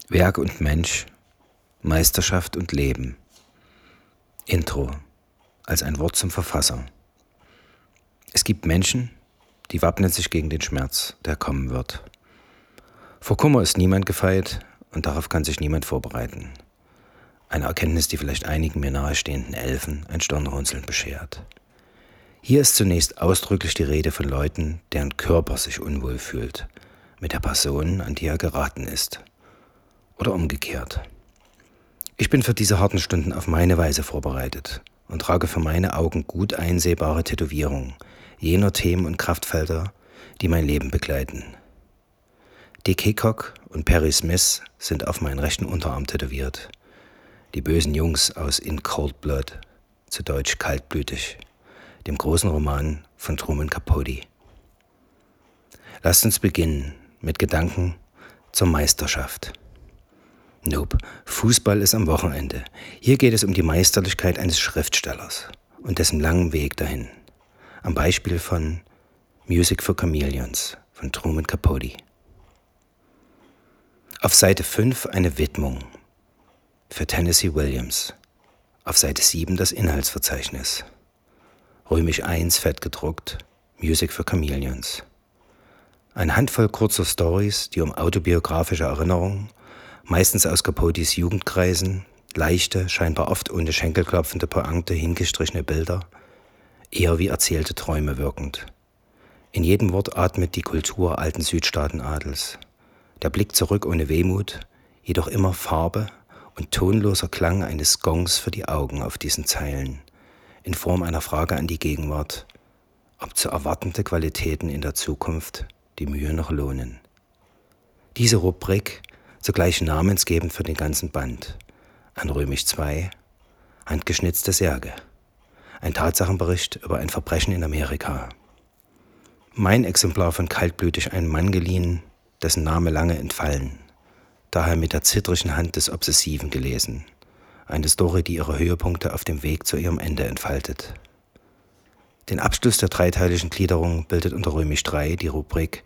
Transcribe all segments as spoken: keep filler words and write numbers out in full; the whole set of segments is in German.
Werk und Mensch, Meisterschaft und Leben. Intro als ein Wort zum Verfasser. Es gibt Menschen, die wappnen sich gegen den Schmerz, der kommen wird. Vor Kummer ist niemand gefeit und darauf kann sich niemand vorbereiten. Eine Erkenntnis, die vielleicht einigen mir nahestehenden Elfen ein Stirnrunzeln beschert. Hier ist zunächst ausdrücklich die Rede von Leuten, deren Körper sich unwohl fühlt, mit der Person, an die er geraten ist. Oder umgekehrt. Ich bin für diese harten Stunden auf meine Weise vorbereitet und trage für meine Augen gut einsehbare Tätowierungen jener Themen und Kraftfelder, die mein Leben begleiten. Dick Hickok und Perry Smith sind auf meinen rechten Unterarm tätowiert. Die bösen Jungs aus In Cold Blood, zu Deutsch Kaltblütig, dem großen Roman von Truman Capote. Lasst uns beginnen mit Gedanken zur Meisterschaft. Nope, Fußball ist am Wochenende. Hier geht es um die Meisterlichkeit eines Schriftstellers und dessen langen Weg dahin. Am Beispiel von Music for Chameleons von Truman Capote. Auf Seite fünf eine Widmung für Tennessee Williams. Auf Seite sieben das Inhaltsverzeichnis. Römisch eins fett gedruckt, Music for Chameleons. Eine Handvoll kurzer Stories, die um autobiografische Erinnerungen, meistens aus Capotes Jugendkreisen, leichte, scheinbar oft ohne schenkelklopfende Pointe hingestrichene Bilder, eher wie erzählte Träume wirkend. In jedem Wort atmet die Kultur alten Südstaatenadels. Der Blick zurück ohne Wehmut, jedoch immer Farbe und tonloser Klang eines Gongs für die Augen auf diesen Zeilen, in Form einer Frage an die Gegenwart, ob zu erwartende Qualitäten in der Zukunft die Mühe noch lohnen. Diese Rubrik zugleich namensgebend für den ganzen Band. An Römisch zwei, handgeschnitzte Särge. Ein Tatsachenbericht über ein Verbrechen in Amerika. Mein Exemplar von Kaltblütig einen Mann geliehen, dessen Name lange entfallen. Daher mit der zittrigen Hand des Obsessiven gelesen. Eine Story, die ihre Höhepunkte auf dem Weg zu ihrem Ende entfaltet. Den Abschluss der dreiteiligen Gliederung bildet unter Römisch drei die Rubrik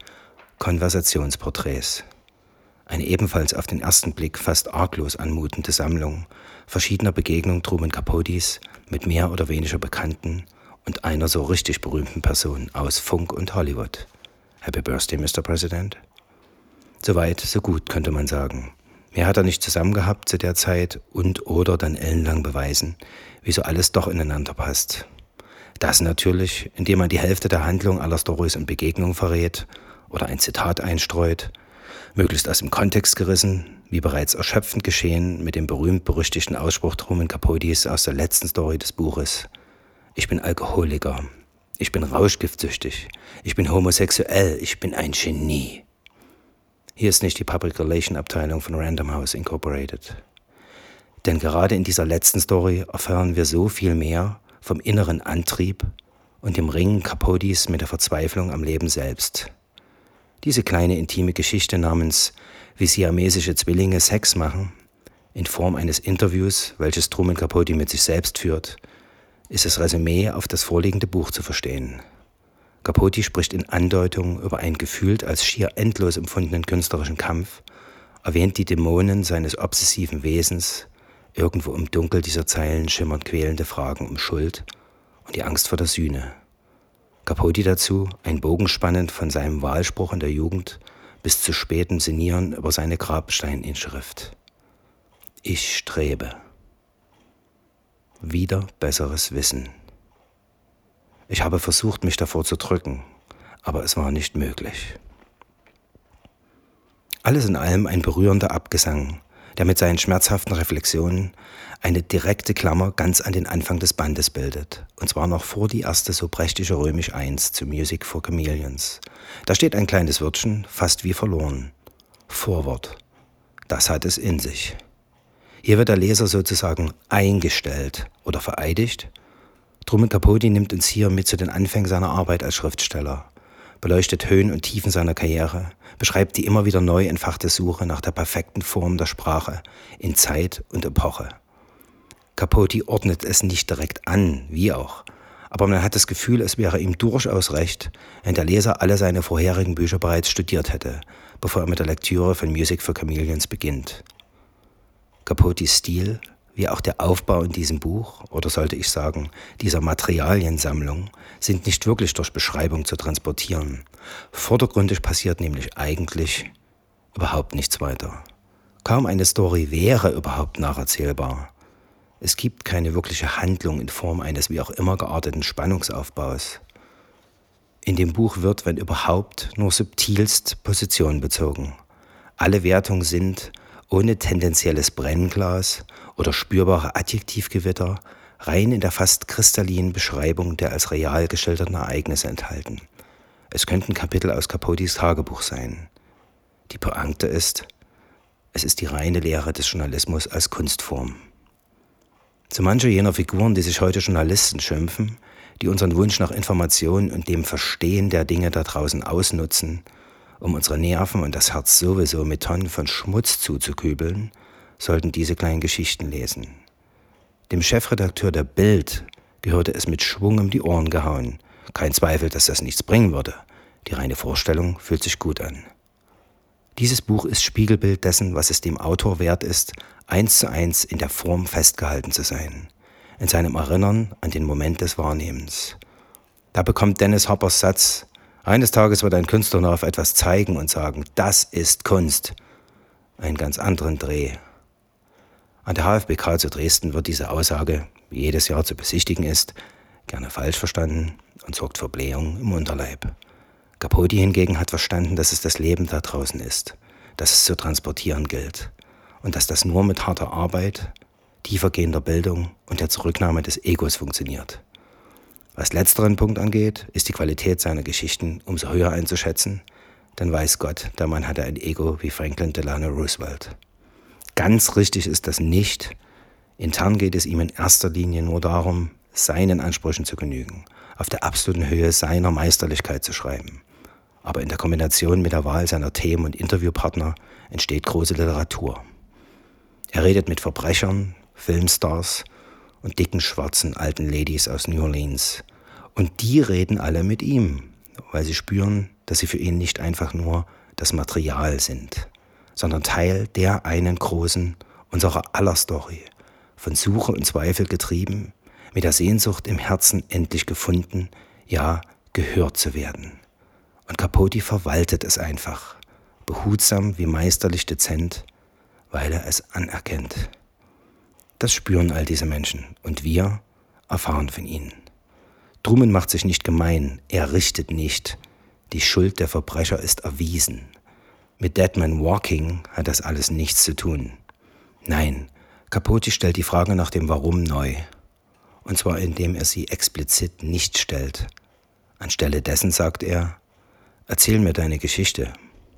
Konversationsporträts. Eine ebenfalls auf den ersten Blick fast arglos anmutende Sammlung verschiedener Begegnungen Truman Capotes mit mehr oder weniger bekannten und einer so richtig berühmten Person aus Funk und Hollywood. Happy Birthday, Mister President. Soweit, so gut, könnte man sagen. Mehr hat er nicht zusammen gehabt zu der Zeit und oder dann ellenlang beweisen, wieso alles doch ineinander passt. Das natürlich, indem man die Hälfte der Handlung aller Storys und Begegnungen verrät oder ein Zitat einstreut, möglichst aus dem Kontext gerissen, wie bereits erschöpfend geschehen mit dem berühmt-berüchtigten Ausspruch Truman Capotes aus der letzten Story des Buches. Ich bin Alkoholiker, ich bin rauschgiftsüchtig, ich bin homosexuell, ich bin ein Genie. Hier ist nicht die Public Relation Abteilung von Random House Incorporated. Denn gerade in dieser letzten Story erfahren wir so viel mehr vom inneren Antrieb und dem Ringen Capotes mit der Verzweiflung am Leben selbst. Diese kleine intime Geschichte namens Wie siamesische Zwillinge Sex machen, in Form eines Interviews, welches Truman Capote mit sich selbst führt, ist das Resümee auf das vorliegende Buch zu verstehen. Capote spricht in Andeutungen über einen gefühlt als schier endlos empfundenen künstlerischen Kampf, erwähnt die Dämonen seines obsessiven Wesens, irgendwo im Dunkel dieser Zeilen schimmern quälende Fragen um Schuld und die Angst vor der Sühne. Capote dazu, ein Bogen spannend von seinem Wahlspruch in der Jugend bis zu spätem Sinnieren über seine Grabsteininschrift. Ich strebe. Wieder besseres Wissen. Ich habe versucht, mich davor zu drücken, aber es war nicht möglich. Alles in allem ein berührender Abgesang, der mit seinen schmerzhaften Reflexionen eine direkte Klammer ganz an den Anfang des Bandes bildet, und zwar noch vor die erste so prächtige Römisch eins zu Music for Chameleons. Da steht ein kleines Wörtchen, fast wie verloren. Vorwort. Das hat es in sich. Hier wird der Leser sozusagen eingestellt oder vereidigt. Truman Capote nimmt uns hier mit zu den Anfängen seiner Arbeit als Schriftsteller, beleuchtet Höhen und Tiefen seiner Karriere, beschreibt die immer wieder neu entfachte Suche nach der perfekten Form der Sprache in Zeit und Epoche. Capote ordnet es nicht direkt an, wie auch, aber man hat das Gefühl, es wäre ihm durchaus recht, wenn der Leser alle seine vorherigen Bücher bereits studiert hätte, bevor er mit der Lektüre von Music for Chameleons beginnt. Capotis Stil, wie auch der Aufbau in diesem Buch, oder sollte ich sagen, dieser Materialiensammlung, sind nicht wirklich durch Beschreibung zu transportieren. Vordergründig passiert nämlich eigentlich überhaupt nichts weiter. Kaum eine Story wäre überhaupt nacherzählbar. Es gibt keine wirkliche Handlung in Form eines wie auch immer gearteten Spannungsaufbaus. In dem Buch wird, wenn überhaupt, nur subtilst Position bezogen. Alle Wertungen sind, ohne tendenzielles Brennglas oder spürbare Adjektivgewitter, rein in der fast kristallinen Beschreibung der als real geschilderten Ereignisse enthalten. Es könnten Kapitel aus Capotis Tagebuch sein. Die Pointe ist, es ist die reine Lehre des Journalismus als Kunstform. Zu mancher jener Figuren, die sich heute Journalisten schimpfen, die unseren Wunsch nach Information und dem Verstehen der Dinge da draußen ausnutzen, um unsere Nerven und das Herz sowieso mit Tonnen von Schmutz zuzukübeln, sollten diese kleinen Geschichten lesen. Dem Chefredakteur der Bild gehörte es mit Schwung um die Ohren gehauen. Kein Zweifel, dass das nichts bringen würde. Die reine Vorstellung fühlt sich gut an. Dieses Buch ist Spiegelbild dessen, was es dem Autor wert ist, eins zu eins in der Form festgehalten zu sein, in seinem Erinnern an den Moment des Wahrnehmens. Da bekommt Dennis Hoppers Satz, eines Tages wird ein Künstler noch auf etwas zeigen und sagen, das ist Kunst, einen ganz anderen Dreh. An der H F B K zu Dresden wird diese Aussage, wie jedes Jahr zu besichtigen ist, gerne falsch verstanden und sorgt für Blähung im Unterleib. Capote hingegen hat verstanden, dass es das Leben da draußen ist, dass es zu transportieren gilt und dass das nur mit harter Arbeit, tiefergehender Bildung und der Zurücknahme des Egos funktioniert. Was letzteren Punkt angeht, ist die Qualität seiner Geschichten umso höher einzuschätzen, denn weiß Gott, der Mann hatte ein Ego wie Franklin Delano Roosevelt. Ganz richtig ist das nicht. Intern geht es ihm in erster Linie nur darum, seinen Ansprüchen zu genügen, auf der absoluten Höhe seiner Meisterlichkeit zu schreiben. Aber in der Kombination mit der Wahl seiner Themen und Interviewpartner entsteht große Literatur. Er redet mit Verbrechern, Filmstars und dicken, schwarzen, alten Ladies aus New Orleans. Und die reden alle mit ihm, weil sie spüren, dass sie für ihn nicht einfach nur das Material sind, sondern Teil der einen großen, unserer aller Story, von Suche und Zweifel getrieben, mit der Sehnsucht im Herzen endlich gefunden, ja, gehört zu werden. Und Capote verwaltet es einfach, behutsam wie meisterlich dezent, weil er es anerkennt. Das spüren all diese Menschen und wir erfahren von ihnen. Truman macht sich nicht gemein, er richtet nicht. Die Schuld der Verbrecher ist erwiesen. Mit Dead Man Walking hat das alles nichts zu tun. Nein, Capote stellt die Frage nach dem Warum neu. Und zwar indem er sie explizit nicht stellt. Anstelle dessen sagt er, erzähl mir deine Geschichte.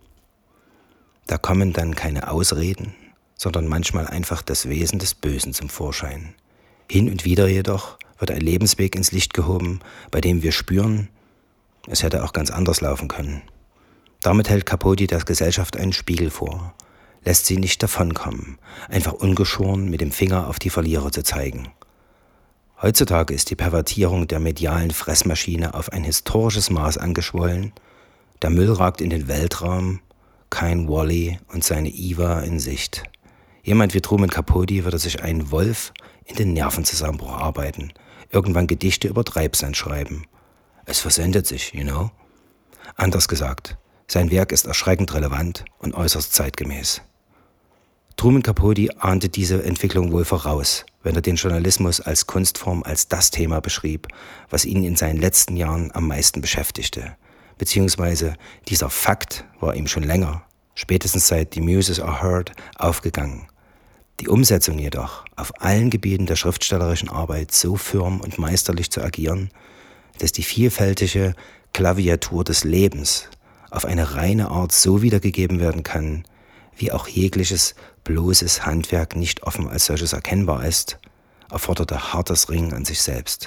Da kommen dann keine Ausreden, sondern manchmal einfach das Wesen des Bösen zum Vorschein. Hin und wieder jedoch wird ein Lebensweg ins Licht gehoben, bei dem wir spüren, es hätte auch ganz anders laufen können. Damit hält Capote der Gesellschaft einen Spiegel vor, lässt sie nicht davonkommen, einfach ungeschoren mit dem Finger auf die Verlierer zu zeigen. Heutzutage ist die Pervertierung der medialen Fressmaschine auf ein historisches Maß angeschwollen. Der Müll ragt in den Weltraum, kein Wall-E und seine Eva in Sicht. Jemand wie Truman Capote würde sich einen Wolf in den Nervenzusammenbruch arbeiten, irgendwann Gedichte über Treibsand schreiben. Es versendet sich, you know? Anders gesagt, sein Werk ist erschreckend relevant und äußerst zeitgemäß. Truman Capote ahnte diese Entwicklung wohl voraus, wenn er den Journalismus als Kunstform als das Thema beschrieb, was ihn in seinen letzten Jahren am meisten beschäftigte. Beziehungsweise dieser Fakt war ihm schon länger, spätestens seit Die Muses Are Heard, aufgegangen. Die Umsetzung jedoch, auf allen Gebieten der schriftstellerischen Arbeit so firm und meisterlich zu agieren, dass die vielfältige Klaviatur des Lebens auf eine reine Art so wiedergegeben werden kann, wie auch jegliches bloßes Handwerk nicht offen als solches erkennbar ist, erforderte hartes Ringen an sich selbst.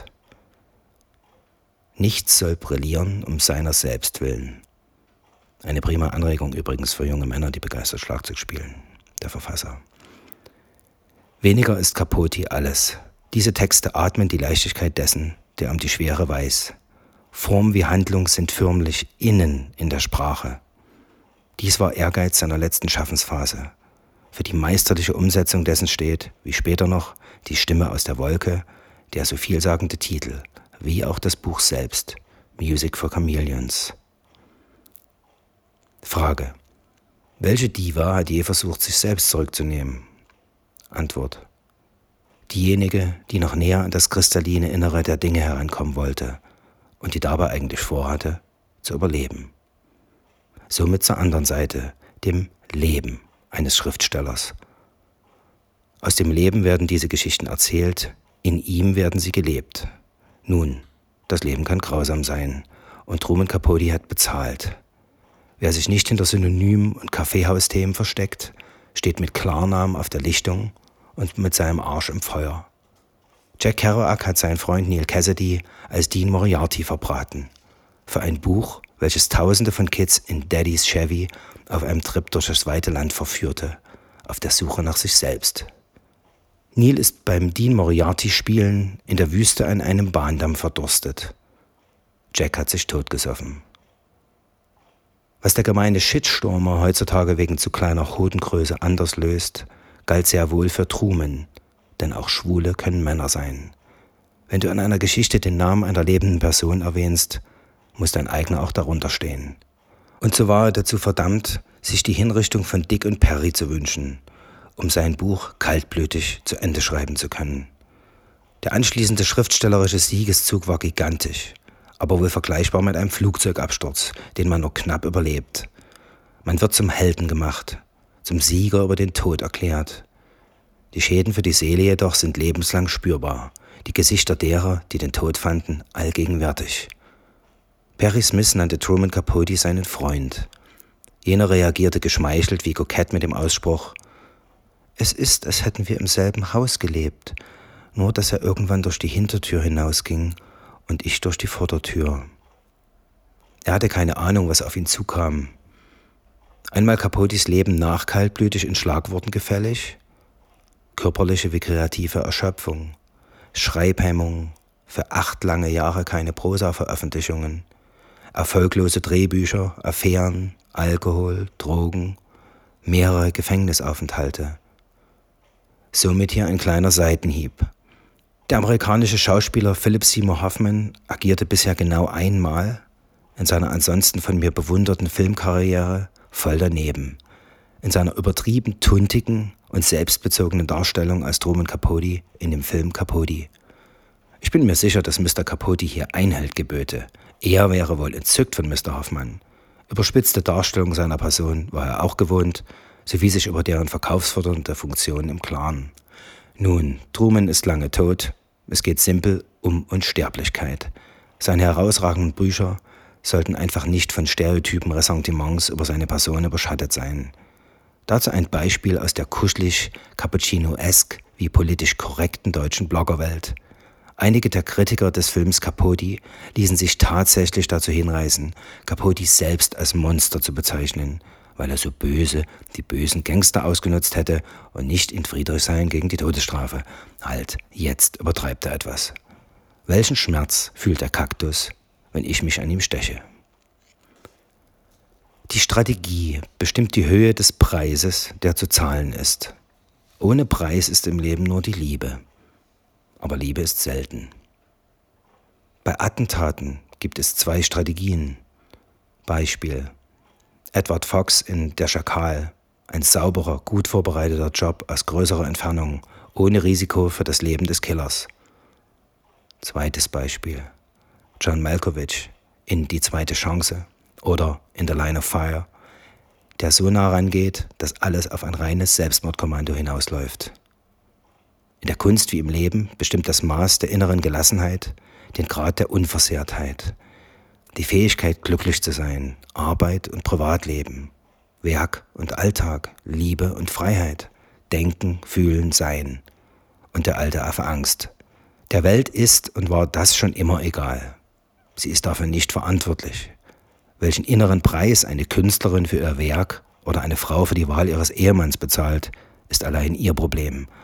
Nichts soll brillieren um seiner selbst willen. Eine prima Anregung übrigens für junge Männer, die begeistert Schlagzeug spielen. Der Verfasser. Weniger ist Capote alles. Diese Texte atmen die Leichtigkeit dessen, der um die Schwere weiß. Form wie Handlung sind förmlich innen in der Sprache. Dies war Ehrgeiz seiner letzten Schaffensphase. Für die meisterliche Umsetzung dessen steht, wie später noch, die Stimme aus der Wolke, der so vielsagende Titel, wie auch das Buch selbst, Music for Chameleons. Frage: Welche Diva hat je versucht, sich selbst zurückzunehmen? Antwort: Diejenige, die noch näher an das kristalline Innere der Dinge herankommen wollte und die dabei eigentlich vorhatte, zu überleben. Somit zur anderen Seite, dem Leben eines Schriftstellers. Aus dem Leben werden diese Geschichten erzählt, in ihm werden sie gelebt. Nun, das Leben kann grausam sein und Truman Capote hat bezahlt. Wer sich nicht hinter Synonymen und Kaffeehausthemen versteckt, steht mit Klarnamen auf der Lichtung und mit seinem Arsch im Feuer. Jack Kerouac hat seinen Freund Neal Cassady als Dean Moriarty verbraten. Für ein Buch, welches Tausende von Kids in Daddys Chevy auf einem Trip durch das weite Land verführte, auf der Suche nach sich selbst. Neal ist beim Dean Moriarty-Spielen in der Wüste an einem Bahndamm verdurstet. Jack hat sich totgesoffen. Was der gemeine Shitstormer heutzutage wegen zu kleiner Hodengröße anders löst, galt sehr wohl für Truman, denn auch Schwule können Männer sein. Wenn du in einer Geschichte den Namen einer lebenden Person erwähnst, muss dein eigener auch darunter stehen. Und so war er dazu verdammt, sich die Hinrichtung von Dick und Perry zu wünschen, um sein Buch kaltblütig zu Ende schreiben zu können. Der anschließende schriftstellerische Siegeszug war gigantisch, aber wohl vergleichbar mit einem Flugzeugabsturz, den man nur knapp überlebt. Man wird zum Helden gemacht, zum Sieger über den Tod erklärt. Die Schäden für die Seele jedoch sind lebenslang spürbar, die Gesichter derer, die den Tod fanden, allgegenwärtig. Perry Smith nannte Truman Capote seinen Freund. Jener reagierte geschmeichelt wie kokett mit dem Ausspruch: Es ist, als hätten wir im selben Haus gelebt, nur dass er irgendwann durch die Hintertür hinausging und ich durch die Vordertür. Er hatte keine Ahnung, was auf ihn zukam. Einmal Capotes Leben nach kaltblütig in Schlagworten gefällig, körperliche wie kreative Erschöpfung, Schreibhemmung, für acht lange Jahre keine Prosa-Veröffentlichungen, erfolglose Drehbücher, Affären, Alkohol, Drogen, mehrere Gefängnisaufenthalte. Somit hier ein kleiner Seitenhieb. Der amerikanische Schauspieler Philip Seymour Hoffman agierte bisher genau einmal in seiner ansonsten von mir bewunderten Filmkarriere voll daneben. In seiner übertrieben tuntigen und selbstbezogenen Darstellung als Truman Capote in dem Film Capote. Ich bin mir sicher, dass Mister Capote hier Einhalt geböte. Er wäre wohl entzückt von Mister Hoffman. Überspitzte Darstellung seiner Person war er auch gewohnt, sowie sich über deren verkaufsfördernde Funktion im Klaren. Nun, Truman ist lange tot. Es geht simpel um Unsterblichkeit. Seine herausragenden Bücher sollten einfach nicht von stereotypen Ressentiments über seine Person überschattet sein. Dazu ein Beispiel aus der kuschelig Cappuccino-esque wie politisch korrekten deutschen Bloggerwelt. Einige der Kritiker des Films Capote ließen sich tatsächlich dazu hinreißen, Capote selbst als Monster zu bezeichnen, weil er so böse die bösen Gangster ausgenutzt hätte und nicht in Friedrichshain gegen die Todesstrafe. Halt, jetzt übertreibt er etwas. Welchen Schmerz fühlt der Kaktus, wenn ich mich an ihm steche? Die Strategie bestimmt die Höhe des Preises, der zu zahlen ist. Ohne Preis ist im Leben nur die Liebe. Aber Liebe ist selten. Bei Attentaten gibt es zwei Strategien. Beispiel: Edward Fox in Der Schakal. Ein sauberer, gut vorbereiteter Job aus größerer Entfernung, ohne Risiko für das Leben des Killers. Zweites Beispiel: John Malkovich in Die zweite Chance oder in The Line of Fire, der so nah rangeht, dass alles auf ein reines Selbstmordkommando hinausläuft. In der Kunst wie im Leben bestimmt das Maß der inneren Gelassenheit den Grad der Unversehrtheit, die Fähigkeit, glücklich zu sein, Arbeit und Privatleben, Werk und Alltag, Liebe und Freiheit, Denken, Fühlen, Sein. Und der alte Affe Angst. Der Welt ist und war das schon immer egal. Sie ist dafür nicht verantwortlich. Welchen inneren Preis eine Künstlerin für ihr Werk oder eine Frau für die Wahl ihres Ehemanns bezahlt, ist allein ihr Problem.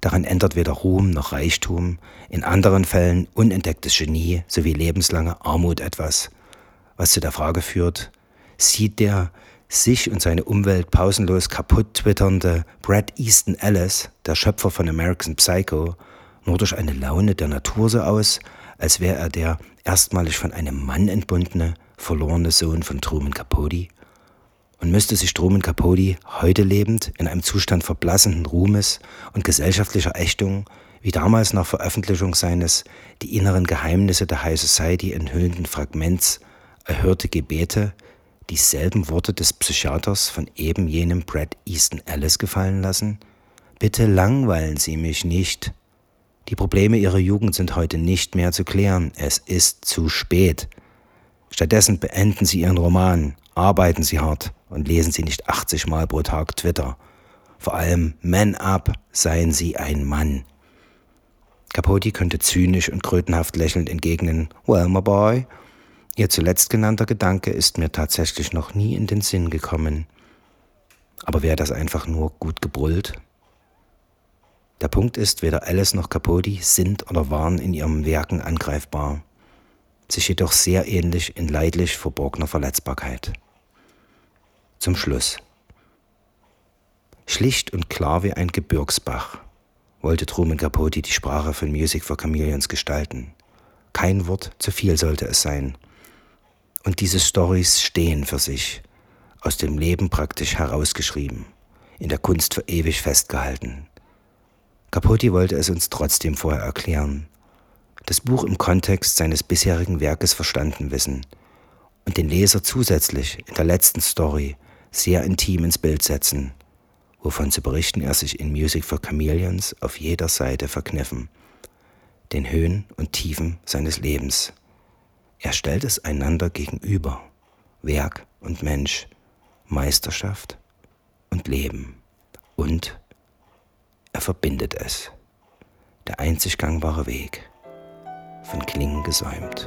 Daran ändert weder Ruhm noch Reichtum, in anderen Fällen unentdecktes Genie sowie lebenslange Armut etwas, was zu der Frage führt, sieht der sich und seine Umwelt pausenlos kaputt twitternde Bret Easton Ellis, der Schöpfer von American Psycho, nur durch eine Laune der Natur so aus, als wäre er der erstmalig von einem Mann entbundene, verlorene Sohn von Truman Capote? Und müsste sich Truman Capote heute lebend in einem Zustand verblassenden Ruhmes und gesellschaftlicher Ächtung, wie damals nach Veröffentlichung seines die inneren Geheimnisse der High Society enthüllenden Fragments erhörte Gebete, dieselben Worte des Psychiaters von eben jenem Bret Easton Ellis gefallen lassen? Bitte langweilen Sie mich nicht. Die Probleme Ihrer Jugend sind heute nicht mehr zu klären. Es ist zu spät. Stattdessen beenden Sie Ihren Roman, arbeiten Sie hart und lesen Sie nicht achtzig Mal pro Tag Twitter. Vor allem Man up, seien Sie ein Mann. Capote könnte zynisch und krötenhaft lächelnd entgegnen, well, my boy, Ihr zuletzt genannter Gedanke ist mir tatsächlich noch nie in den Sinn gekommen. Aber wäre das einfach nur gut gebrüllt? Der Punkt ist, weder Ellis noch Capote sind oder waren in ihren Werken angreifbar, sich jedoch sehr ähnlich in leidlich verborgener Verletzbarkeit. Zum Schluss. Schlicht und klar wie ein Gebirgsbach wollte Truman Capote die Sprache von Music for Chameleons gestalten. Kein Wort zu viel sollte es sein. Und diese Storys stehen für sich, aus dem Leben praktisch herausgeschrieben, in der Kunst für ewig festgehalten. Capote wollte es uns trotzdem vorher erklären, das Buch im Kontext seines bisherigen Werkes verstanden wissen und den Leser zusätzlich in der letzten Story sehr intim ins Bild setzen, wovon zu berichten er sich in Music for Chameleons auf jeder Seite verkniffen, den Höhen und Tiefen seines Lebens. Er stellt es einander gegenüber, Werk und Mensch, Meisterschaft und Leben. Und er verbindet es, der einzig gangbare Weg, von Klingen gesäumt.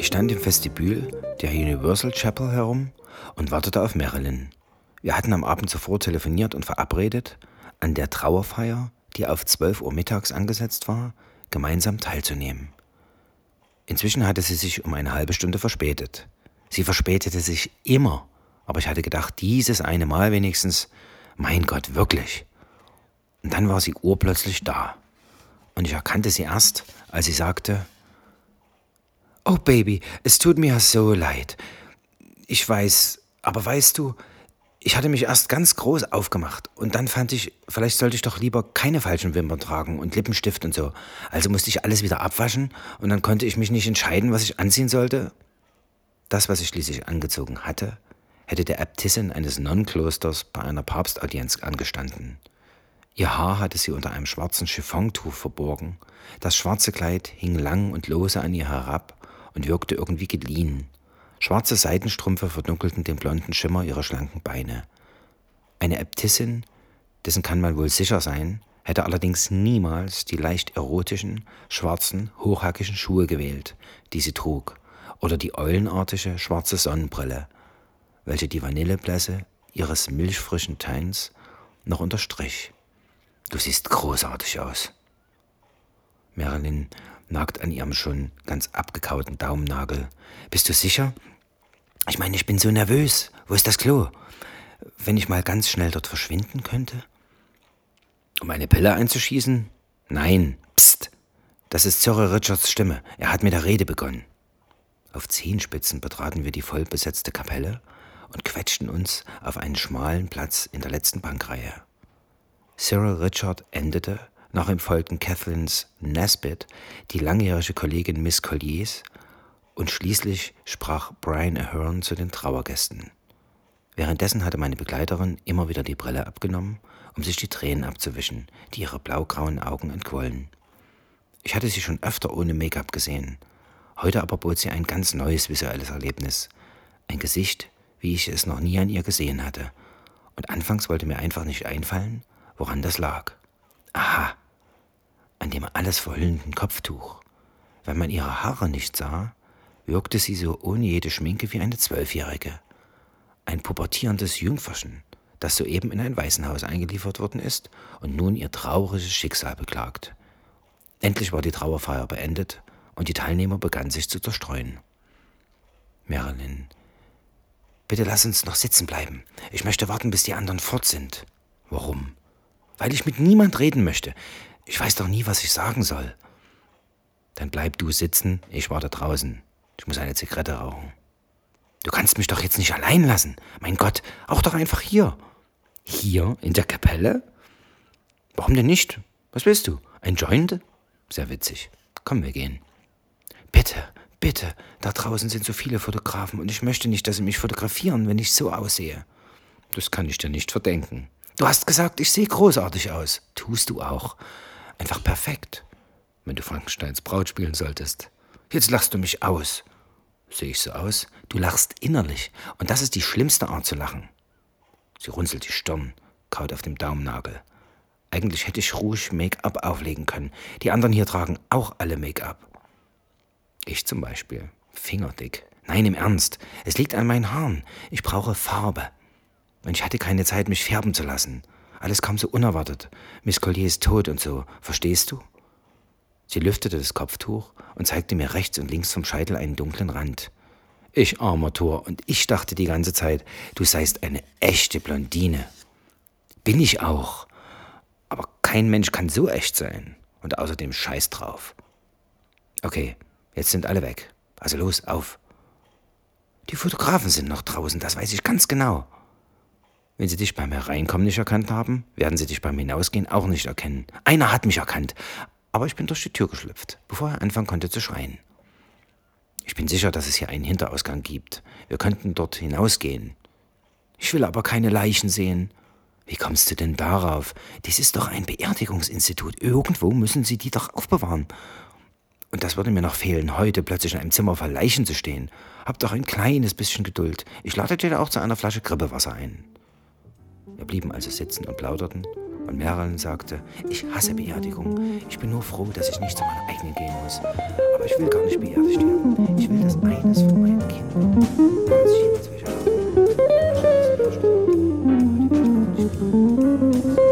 stand im Vestibül der Universal Chapel herum und wartete auf Marilyn. Wir hatten am Abend zuvor telefoniert und verabredet, an der Trauerfeier, die auf zwölf Uhr mittags angesetzt war, gemeinsam teilzunehmen. Inzwischen hatte sie sich um eine halbe Stunde verspätet. Sie verspätete sich immer, aber ich hatte gedacht, dieses eine Mal wenigstens, mein Gott, wirklich. Und dann war sie urplötzlich da. Und ich erkannte sie erst, als sie sagte: Oh Baby, es tut mir so leid. Ich weiß, aber weißt du, ich hatte mich erst ganz groß aufgemacht und dann fand ich, vielleicht sollte ich doch lieber keine falschen Wimpern tragen und Lippenstift und so. Also musste ich alles wieder abwaschen und dann konnte ich mich nicht entscheiden, was ich anziehen sollte. Das, was ich schließlich angezogen hatte, hätte der Äbtissin eines Nonnenklosters bei einer Papstaudienz angestanden. Ihr Haar hatte sie unter einem schwarzen Chiffontuch verborgen. Das schwarze Kleid hing lang und lose an ihr herab und wirkte irgendwie geliehen. Schwarze Seidenstrümpfe verdunkelten den blonden Schimmer ihrer schlanken Beine. Eine Äbtissin, dessen kann man wohl sicher sein, hätte allerdings niemals die leicht erotischen, schwarzen, hochhackigen Schuhe gewählt, die sie trug, oder die eulenartige schwarze Sonnenbrille, welche die Vanilleblässe ihres milchfrischen Teins noch unterstrich. »Du siehst großartig aus.« Marilyn nagt an ihrem schon ganz abgekauten Daumennagel. »Bist du sicher? Ich meine, ich bin so nervös. Wo ist das Klo? Wenn ich mal ganz schnell dort verschwinden könnte?« »Um eine Pille einzuschießen? Nein, pst. Das ist Sir Richards Stimme. Er hat mit der Rede begonnen.« Auf Zehenspitzen betraten wir die vollbesetzte Kapelle und quetschten uns auf einen schmalen Platz in der letzten Bankreihe. Cyril Richard endete, nach ihm folgten Catherines Nesbit, die langjährige Kollegin Miss Colliers, und schließlich sprach Brian Ahern zu den Trauergästen. Währenddessen hatte meine Begleiterin immer wieder die Brille abgenommen, um sich die Tränen abzuwischen, die ihre blaugrauen Augen entquollen. Ich hatte sie schon öfter ohne Make-up gesehen. Heute aber bot sie ein ganz neues visuelles Erlebnis. Ein Gesicht, wie ich es noch nie an ihr gesehen hatte. Und anfangs wollte mir einfach nicht einfallen, woran das lag. Aha, an dem alles verhüllenden Kopftuch. Wenn man ihre Haare nicht sah, wirkte sie so ohne jede Schminke wie eine Zwölfjährige. Ein pubertierendes Jüngferchen, das soeben in ein Waisenhaus eingeliefert worden ist und nun ihr trauriges Schicksal beklagt. Endlich war die Trauerfeier beendet und die Teilnehmer begannen sich zu zerstreuen. Marilyn: »Bitte lass uns noch sitzen bleiben. Ich möchte warten, bis die anderen fort sind.« »Warum?« »Weil ich mit niemand reden möchte. Ich weiß doch nie, was ich sagen soll.« »Dann bleib du sitzen, ich warte draußen. Ich muss eine Zigarette rauchen.« »Du kannst mich doch jetzt nicht allein lassen. Mein Gott, auch doch einfach hier.« »Hier? In der Kapelle?« »Warum denn nicht? Was willst du? Ein Joint?« »Sehr witzig. Komm, wir gehen.« »Bitte, bitte, da draußen sind so viele Fotografen und ich möchte nicht, dass sie mich fotografieren, wenn ich so aussehe.« »Das kann ich dir nicht verdenken.« »Du hast gesagt, ich sehe großartig aus.« »Tust du auch. Einfach perfekt. Wenn du Frankensteins Braut spielen solltest. Jetzt lachst du mich aus.« »Sehe ich so aus? Du lachst innerlich. Und das ist die schlimmste Art zu lachen.« Sie runzelt die Stirn, kaut auf dem Daumennagel. »Eigentlich hätte ich ruhig Make-up auflegen können. Die anderen hier tragen auch alle Make-up.« »Ich zum Beispiel. Fingerdick. Nein, im Ernst. Es liegt an meinen Haaren. Ich brauche Farbe. Und ich hatte keine Zeit, mich färben zu lassen. Alles kam so unerwartet. Miss Collier ist tot und so. Verstehst du?« Sie lüftete das Kopftuch und zeigte mir rechts und links vom Scheitel einen dunklen Rand. Ich armer Tor, und ich dachte die ganze Zeit, du seist eine echte Blondine. Bin ich auch. Aber kein Mensch kann so echt sein. Und außerdem scheiß drauf. Okay, jetzt sind alle weg. Also los, auf. Die Fotografen sind noch draußen, das weiß ich ganz genau. Wenn sie dich beim Hereinkommen nicht erkannt haben, werden sie dich beim Hinausgehen auch nicht erkennen. Einer hat mich erkannt, aber ich bin durch die Tür geschlüpft, bevor er anfangen konnte zu schreien. Ich bin sicher, dass es hier einen Hinterausgang gibt. Wir könnten dort hinausgehen. Ich will aber keine Leichen sehen. Wie kommst du denn darauf? Dies ist doch ein Beerdigungsinstitut. Irgendwo müssen sie die doch aufbewahren. Und das würde mir noch fehlen, heute plötzlich in einem Zimmer voll Leichen zu stehen. Hab doch ein kleines bisschen Geduld. Ich lade dir auch zu einer Flasche Grippewasser ein. Wir blieben also sitzen und plauderten Und Meryl sagte, ich hasse Beerdigungen. Ich bin nur froh, dass ich nicht zu meiner eigenen gehen muss. Aber ich will gar nicht beerdigt werden. Ich will, dass eines von meinen Kindern, als ich zwischen